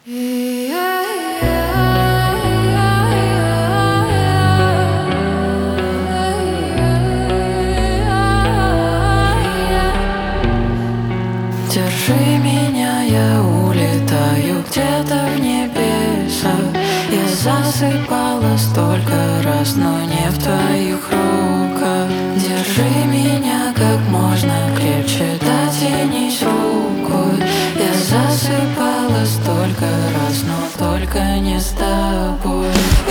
Держи меня, я улетаю где-то в небеса. Я засыпала столько раз, но не в твоих руках. Держи меня как можно крепче, дотянись рукой. Я засыпала столько раз, но только не с тобой.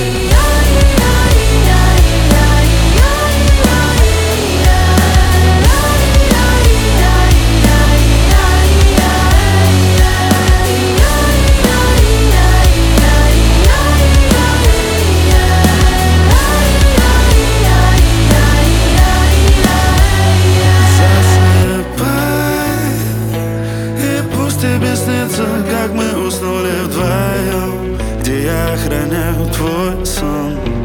Тебе снится, как мы уснули вдвоем, где я охраняю твой сон.